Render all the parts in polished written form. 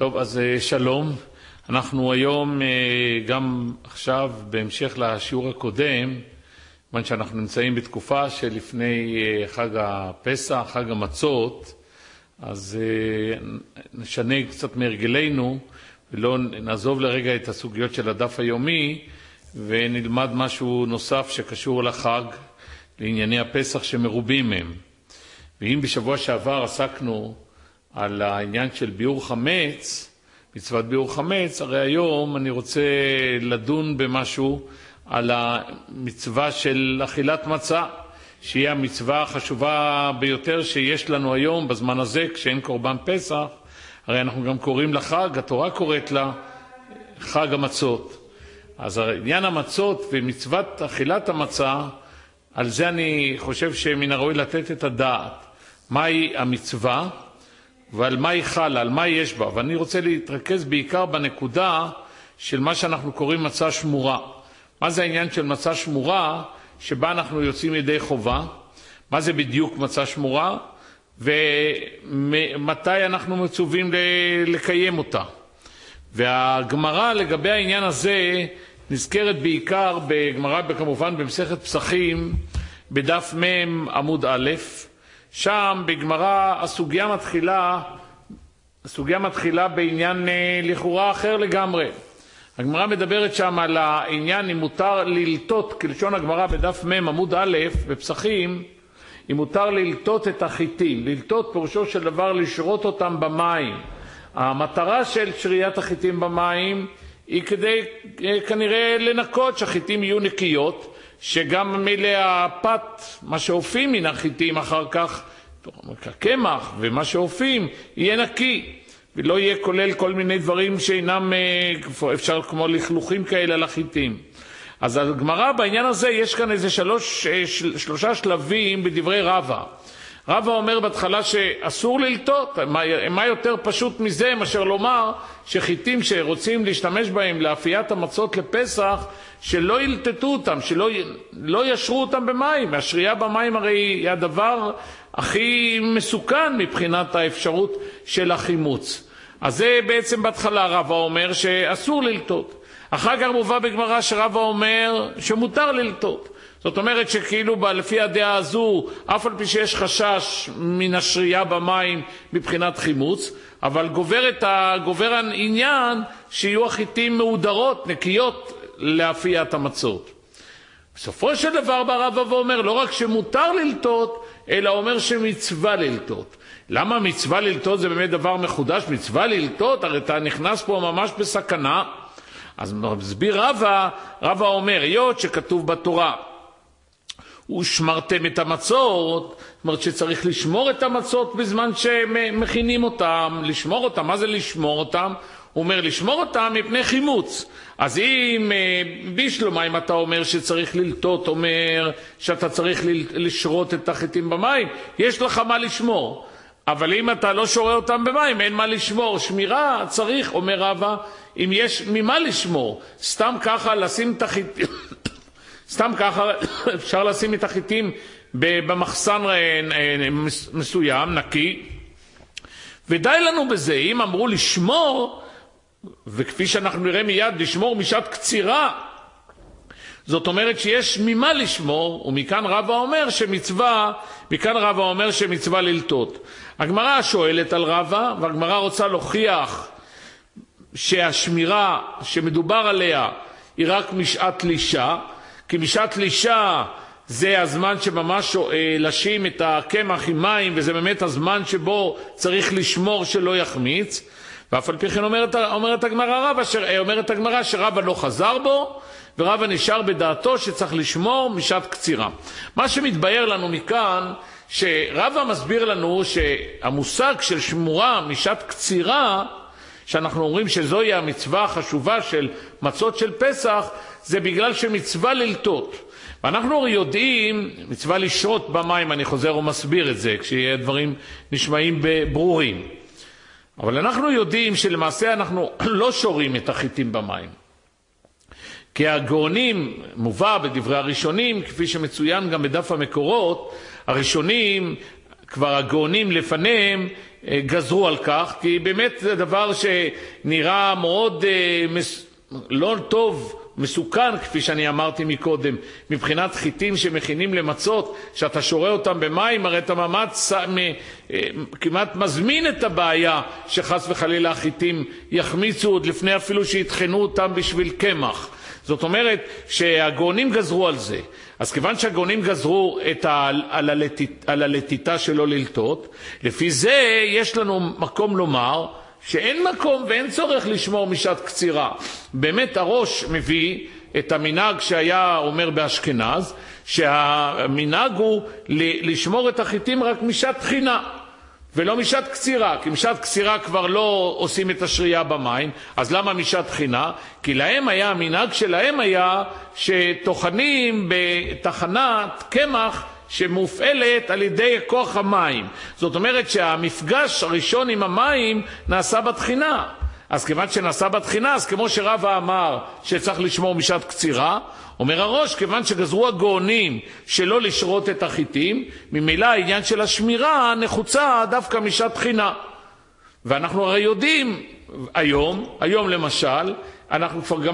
טוב, אז שלום. אנחנו היום גם עכשיו בהמשך לשיעור הקודם, כיוון שאנחנו נמצאים בתקופה שלפני חג הפסח, חג המצות, אז נשנה קצת מהרגלנו ולא נעזוב לרגע את הסוגיות של הדף היומי ונלמד משהו נוסף שקשור לחג, לענייני הפסח שמרובים הם. ואם בשבוע שעבר עסקנו על העניין של ביאור חמץ, מצוות ביאור חמץ, הרי היום אני רוצה לדון במשהו על המצווה של אכילת מצה, שהיא המצווה החשובה ביותר שיש לנו היום בזמן הזה, כשאין קורבן פסח. הרי אנחנו גם קוראים לחג, התורה קוראת לה חג המצות. אז עניין המצות ומצוות אכילת המצה, על זה אני חושב שמן הראוי לתת את הדעת. מהי המצווה ועל מה היא חלה, על מה יש בה. ואני רוצה להתרכז בעיקר בנקודה של מה שאנחנו קוראים מצה שמורה. מה זה העניין של מצה שמורה שבה אנחנו יוצאים ידי חובה? מה זה בדיוק מצה שמורה? ומתי אנחנו מצווים לקיים אותה? והגמרא לגבי העניין הזה נזכרת בעיקר בגמרא כמובן במסכת פסחים בדף מ' עמוד א'. שם בגמרא הסוגיה מתחילה בעניין לכאורה אחר לגמרי. הגמרא מדברת שם על העניין אם מותר ללטות, כלשון הגמרא בדף מ' עמוד א' בפסחים, אם מותר ללטות את החיטים. ללטות פירושו של דבר לשרות אותם במים. המטרה של שריית החיטים במים היא כדי כנראה לנקות שהחיטים יהיו נקיות, שגם מילא הפת, מה שאופים מן החיטים אחר כך, הקמח ומה שאופים, יהיה נקי, ולא יהיה כולל כל מיני דברים שאינם אפשר כמו לכלוכים כאלה לחיטים. אז הגמרא בעניין הזה יש כאן איזה שלושה שלבים בדברי רבא. רבא אומר בהתחלה שאסור ללטות. מה יותר פשוט מזה מאשר לומר שחיטים שרוצים להשתמש בהם לאפיית המצות לפסח, שלא ילטטו אותם, שלא ישרו אותם במים. השרייה במים הרי היא הדבר הכי מסוכן מבחינת האפשרות של החימוץ. אז זה בעצם בהתחלה רבא אומר שאסור ללטות. אחר כך מובא בגמרא שרבא אומר שמותר ללטות. זאת אומרת שכאילו לפי הדעה הזו, אף על פי שיש חשש מן השרייה במים מבחינת חימוץ, אבל גובר העניין שיהיו החיטים מהודרות, נקיות לאפיית המצות. בסופו של דבר בא רבא ואומר לא רק שמותר ללטות, אלא אומר שמצווה ללטות. למה מצווה ללטות? זה באמת דבר מחודש. מצווה ללטות, הרי אתה נכנס פה ממש בסכנה. אז מסביר רבא אומר, היות שכתוב בתורה, ושמרתם את המצות, זאת אומרת שצריך לשמור את המצות בזמן שמכינים אותם. לשמור אותם, מה זה לשמור אותם? הוא אומר לשמור אותם מפני חימוץ. אז אם בשלומה, אם אתה אומר שצריך ללטות, אומר שאתה צריך לשרות את החיטים במים, יש לך מה לשמור. אבל אם אתה לא שורה אותם במים, אין מה לשמור. שמירה צריך, אומר רבא, אם יש ממה לשמור. סתם ככה לשים את החיטים, סתם ככה אפשר לשים את החיטים במחסן מסוים, נקי, ודי לנו בזה. אם אמרו לשמור, וכפי שאנחנו נראה מיד, לשמור משעת קצירה, זאת אומרת שיש ממה לשמור, ומכאן רבא אומר שמצווה ללטות. הגמרא שואלת על רבא, והגמרא רוצה להוכיח שהשמירה שמדובר עליה היא רק משעת לישה, כי משעת לישה זה הזמן שממש לשים את הקמח עם מים, וזה באמת הזמן שבו צריך לשמור שלא יחמיץ. ואף על פי כן אומרת הגמרא שרבא לא חזר בו, ורבא נשאר בדעתו שצריך לשמור משעת קצירה. מה שמתבהר לנו מכאן, שרבא מסביר לנו שהמושג של שמורה משעת קצירה, שאנחנו אומרים שזוהי המצווה החשובה של מצות של פסח, זה בגלל שמצווה ללטות. ואנחנו יודעים, מצווה לשרות במים, אני חוזר ומסביר את זה, כשיהיה דברים נשמעים ברורים. אבל אנחנו יודעים שלמעשה אנחנו לא שורים את החיטים במים. כי הגאונים, מובא בדברי הראשונים, כפי שמצוין גם בדף המקורות, הראשונים כבר הגאונים לפניהם גזרו על כך, כי באמת זה דבר שנראה מאוד לא טוב, מסוכן, כפי שאני אמרתי מקודם, מבחינת חיטים שמכינים למצות, שאתה שורה אותם במים, הרי אתה כמעט מזמין את הבעיה שחס וחלילה החיטים יחמיצו עוד לפני אפילו שיתחנו אותם בשביל קמח. זאת אומרת שהגאונים גזרו על זה. אז כיוון שהגאונים גזרו על הלטיטה שלא ללטות, לפי זה יש לנו מקום לומר שאין מקום ואין צורך לשמור משעת קצירה. באמת הראש מביא את המנהג שהיה אומר באשכנז, שהמנהג הוא לשמור את החיטים רק משעת תחינה ולא משעת קצירה, כי משעת קצירה כבר לא עושים את השרייה במים, אז למה משעת תחינה? כי להם היה, המנהג שלהם היה שטוחנים בתחנת קמח שמופעלת על ידי כוח המים. זאת אומרת שהמפגש הראשון עם המים נעשה בתחינה. אז כיוון שנעשה בתחינה, אז כמו שרבא אמר שצריך לשמור משעת קצירה, אומר הראש, כיוון שגזרו הגאונים שלא לשרות את החיטים, ממילא העניין של השמירה נחוצה דווקא משעת תחינה. ואנחנו הרי יודעים היום למשל, אנחנו כבר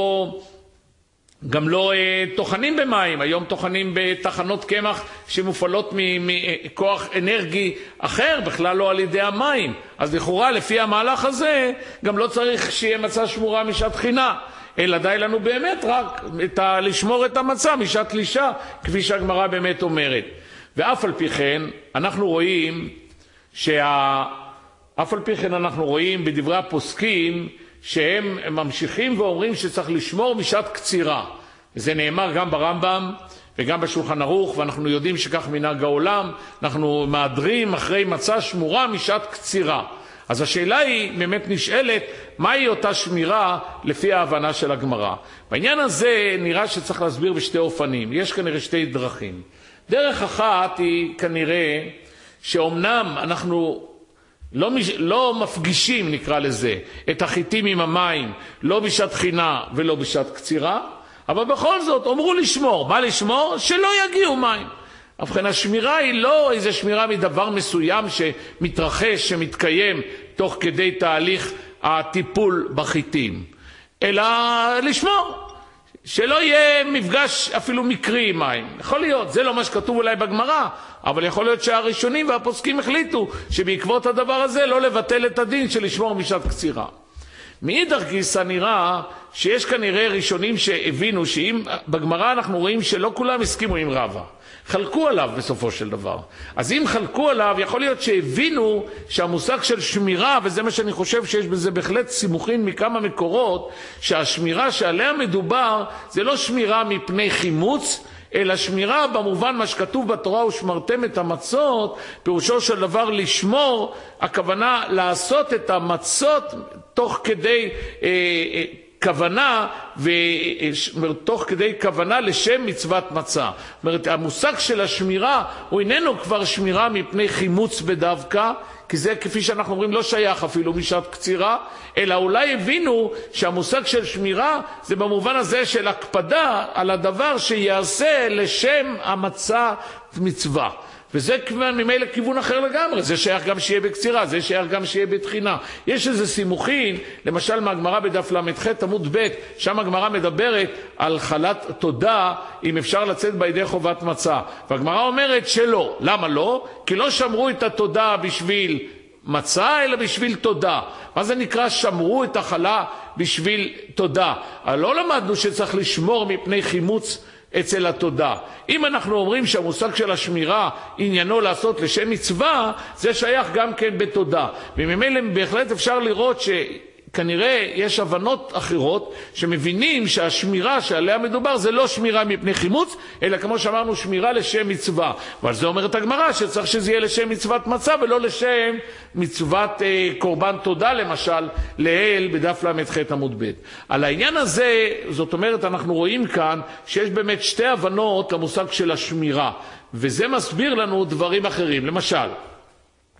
גם לא טוחנים במים, היום טוחנים בתחנות קמח שמופעלות מכוח אנרגי אחר, בכלל לא על ידי המים. אז לכאורה לפי המהלך הזה גם לא צריך שיהיה מצה שמורה משעת תחינה, אלא די לנו באמת רק לשמור את המצה משעת תלישה, כפי שהגמרא באמת אומרת. ואף על פי כן אנחנו רואים בדברי הפוסקים שהם ממשיכים ואומרים שצריך לשמור משעת קצירה. זה נאמר גם ברמב"ם וגם בשולחן ערוך, ואנחנו יודעים שכך מנהג העולם, אנחנו מאדרים אחרי מצה שמורה משעת קצירה. אז השאלה היא באמת נשאלת, מהי אותה שמירה לפי ההבנה של הגמרא? בעניין הזה נראה שצריך להסביר בשתי אופנים, יש כנראה שתי דרכים. דרך אחת היא כנראה שאומנם אנחנו לא מפגישים, נקרא לזה, את החיטים עם המים, לא בשעת תחינה ולא בשעת קצירה, אבל בכל זאת אמרו לשמור. מה לשמור? שלא יגיעו מים. ובכן השמירה היא לא איזו שמירה מדבר מסוים שמתרחש, שמתקיים תוך כדי תהליך הטיפול בחיטים, אלא לשמור שלא יהיה מפגש אפילו מקרי עם מים. יכול להיות, זה לא מה שכתוב אולי בגמרא, אבל יכול להיות שהראשונים והפוסקים החליטו שבעקבות הדבר הזה לא לבטל את הדין של לשמור משעת קצירה. מאידך גיסא נראה שיש כנראה ראשונים שהבינו שאם בגמרא אנחנו רואים שלא כולם הסכימו עם רבא, חלקו עליו בסופו של דבר. אז אם חלקו עליו, יכול להיות שהבינו שהמושג של שמירה, וזה מה שאני חושב שיש בזה בהחלט סימוכין מכמה מקורות, שהשמירה שעליה מדובר זה לא שמירה מפני חימוץ, אלא שמירה במובן מה שכתוב בתורה ושמרתם את המצות, פירושו של דבר לשמור, הכוונה לעשות את המצות תוך כדי כוונה, ותוך כדי כוונה לשם מצוות מצה. זאת אומרת, המושג של השמירה הוא איננו כבר שמירה מפני חימוץ בדווקא, כי זה כפי שאנחנו אומרים לא שייך אפילו משעת קצירה, אלא אולי הבינו שהמושג של שמירה זה במובן הזה של הקפדה על הדבר שיעשה לשם המצה מצווה. וזה ממילא כיוון אחר לגמרי, זה שייך גם שיהיה בקצירה, זה שייך גם שיהיה בתחינה. יש איזה סימוכין, למשל מהגמרא בדף למ"ח עמוד ב', שם הגמרא מדברת על חלת תודה, אם אפשר לצאת בידי חובת מצה. והגמרא אומרת שלא. למה לא? כי לא שמרו את התודה בשביל מצה, אלא בשביל תודה. מה זה נקרא שמרו את החלה בשביל תודה? לא למדנו שצריך לשמור מפני חימוץ אצל התודה. אם אנחנו אומרים שהמושג של השמירה עניינו לעשות לשם מצווה, זה שייך גם כן בתודה. וממילא בהחלט אפשר לראות שכנראה יש הבנות אחרות שמבינים שהשמירה שעליה מדובר זה לא שמירה מפני חימוץ, אלא כמו שאמרנו שמירה לשם מצווה. אבל זה אומרת הגמרא שצריך שזה יהיה לשם מצוות מצה ולא לשם מצוות קורבן תודה למשל לאל בדף למ"ח עמוד ב'. על העניין הזה, זאת אומרת אנחנו רואים כאן שיש באמת שתי הבנות למושג של השמירה, וזה מסביר לנו דברים אחרים. למשל,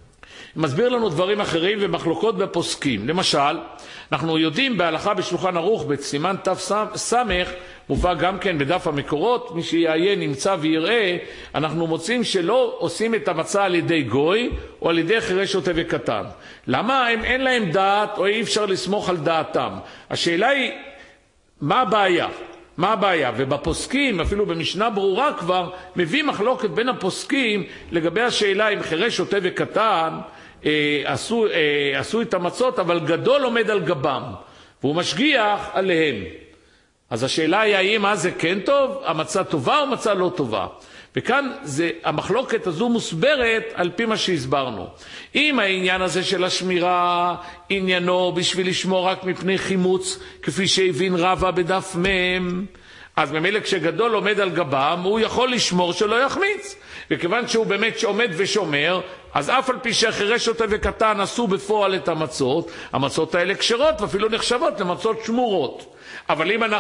מסביר לנו דברים אחרים ומחלוקות בפוסקים. למשל, אנחנו יודעים בהלכה בשולחן ערוך בסימן ת' מובא גם כן בדף המקורות, מי שיעיין נמצא ויראה, אנחנו מוצאים שלא עושים את המצה על ידי גוי או על ידי חירש שוטה וקטן. למה? הם אין להם דעת או אי אפשר לסמוך על דעתם. השאלה היא, מה הבעיה? מה הבעיה? ובפוסקים, אפילו במשנה ברורה כבר, מביא מחלוקת בין הפוסקים לגבי השאלה אם חירש שוטה וקטן עשו את המצות, אבל גדול עומד על גבם, והוא משגיח עליהם. אז השאלה היא, האם מה זה כן טוב? המצה טובה או מצה לא טובה? וכאן המחלוקת הזו מוסברת על פי מה שהסברנו. אם העניין הזה של השמירה עניינו בשביל לשמור רק מפני חימוץ, כפי שהבין רבא בדף מם, אז ממילא כשגדול עומד על גבם, הוא יכול לשמור שלא יחמיץ. וכיוון שהוא באמת עומד ושומר, אז אף על פי שהחירש שוטה וקטן עשו בפועל את המצות, המצות האלה כשרות ואפילו נחשבות למצות שמורות. אבל אם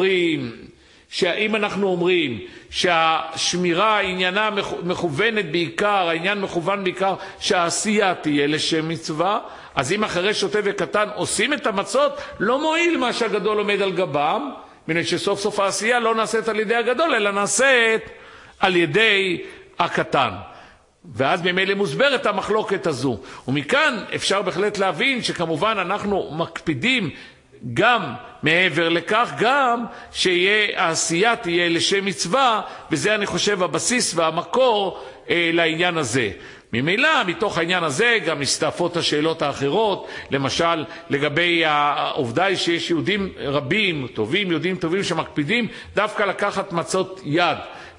אנחנו אומרים שהשמירה עניינה מכוונת בעיקר, העניין מכוון בעיקר שהעשייה תהיה לשם מצווה, אז אם החירש שוטה וקטן עושים את המצות, לא מועיל מה שהגדול עומד על גבם, מפני שסוף סוף העשייה לא נעשית על ידי הגדול, אלא נעשית על ידי הקטן. ואז ממילא מוסברת המחלוקת הזו. ומכאן אפשר בהחלט להבין שכמובן אנחנו מקפידים גם מעבר לכך, גם שהעשייה תהיה לשם מצווה, וזה אני חושב הבסיס והמקור לעניין הזה. ממילא מתוך העניין הזה גם מסתעפות השאלות האחרות, למשל לגבי העובדה היא שיש יהודים רבים טובים, יהודים טובים שמקפידים דווקא לקחת מצות יד.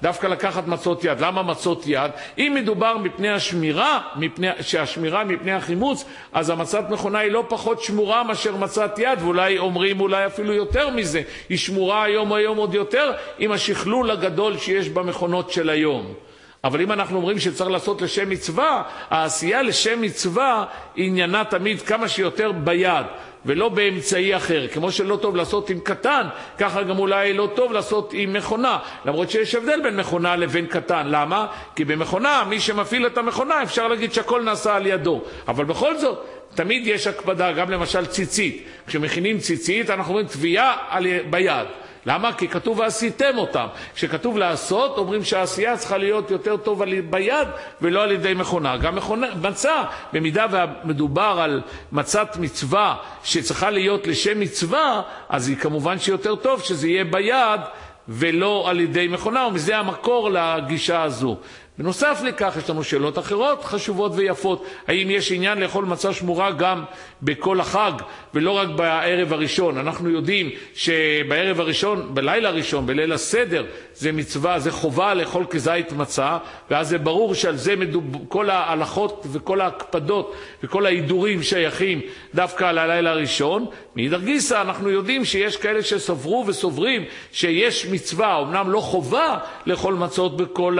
למה מצות יד? אם מדובר מפני השמירה, שהשמירה מפני החימוץ, אז המצת מכונה היא לא פחות שמורה מאשר מצת יד, ואולי אומרים אולי אפילו יותר מזה, היא שמורה היום עוד יותר עם השכלול הגדול שיש במכונות של היום. אבל אם אנחנו אומרים שצריך לעשות לשם מצווה, העשייה לשם מצווה עניינה תמיד כמה שיותר ביד, ולא באמצעי אחר. כמו שלא טוב לעשות עם קטן, ככה גם אולי לא טוב לעשות עם מכונה. למרות שיש הבדל בין מכונה לבין קטן. למה? כי במכונה, מי שמפעיל את המכונה, אפשר להגיד שהכל נעשה על ידו. אבל בכל זאת, תמיד יש הקפדה, גם למשל ציצית. כשמכינים ציצית, אנחנו אומרים תביעה ביד. למה? כי כתוב ועשיתם אותם. כשכתוב לעשות, אומרים שהעשייה צריכה להיות יותר טוב ביד ולא על ידי מכונה. גם מצה, במידה ומדובר על מצת מצווה שצריכה להיות לשם מצווה, אז היא כמובן שיותר טוב שזה יהיה ביד ולא על ידי מכונה, ומזה המקור לגישה הזו. בנוסף לכך יש לנו שאלות אחרות חשובות ויפות. האם יש עניין לאכול מצה שמורה גם בכל החג ולא רק בערב הראשון? אנחנו יודעים שבערב הראשון, בלילה הראשון, בליל הסדר, זה מצווה, זה חובה לאכול כזית מצה, ואז זה ברור שעל זה כל ההלכות וכל ההקפדות וכל ההידורים שייכים דווקא על הלילה הראשון. מאידך גיסא אנחנו יודעים שיש כאלה שסברו וסוברים שיש מצווה, אמנם לא חובה לאכול מצות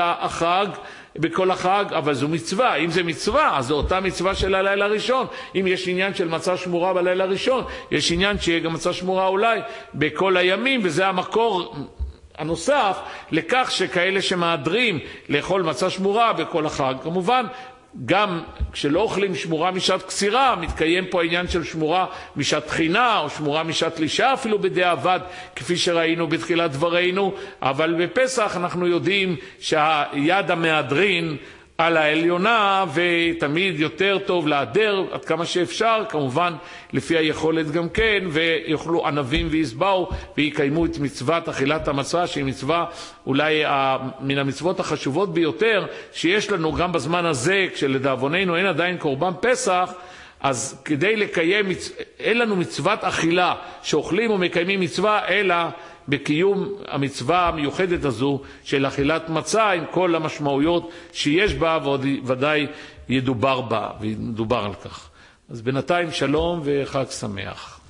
בכל החג, אבל זו מצווה. אם זה מצווה, אז זו אותה מצווה של הלילה הראשון. אם יש עניין של מצה שמורה בלילה הראשון, יש עניין שיהיה גם מצה שמורה אולי בכל הימים, וזה המקור הנוסף לכך שכאלה שמאדרים לאכול מצה שמורה בכל החג. כמובן, גם כשלא אוכלים שמורה משעת קצירה, מתקיים פה העניין של שמורה משעת תחינה, או שמורה משעת לישה אפילו בדיעבד, כפי שראינו בתחילת דברינו. אבל בפסח אנחנו יודעים שהיד המאדרין על העליונה, ותמיד יותר טוב להדר עד כמה שאפשר, כמובן לפי היכולת גם כן, ויוכלו ענבים ויסבאו ויקיימו את מצוות אכילת המצה, שהיא מצווה אולי מן המצוות החשובות ביותר שיש לנו גם בזמן הזה, כשלדאבוננו אין עדיין קורבן פסח. אז כדי לקיים, אין לנו מצוות אכילה שאוכלים ומקיימים מצווה, אלא בקיום המצווה המיוחדת הזו של אכילת מצה, עם כל המשמעויות שיש בה, ודאי ידובר בה וידובר על כך. אז בינתיים שלום וחג שמח.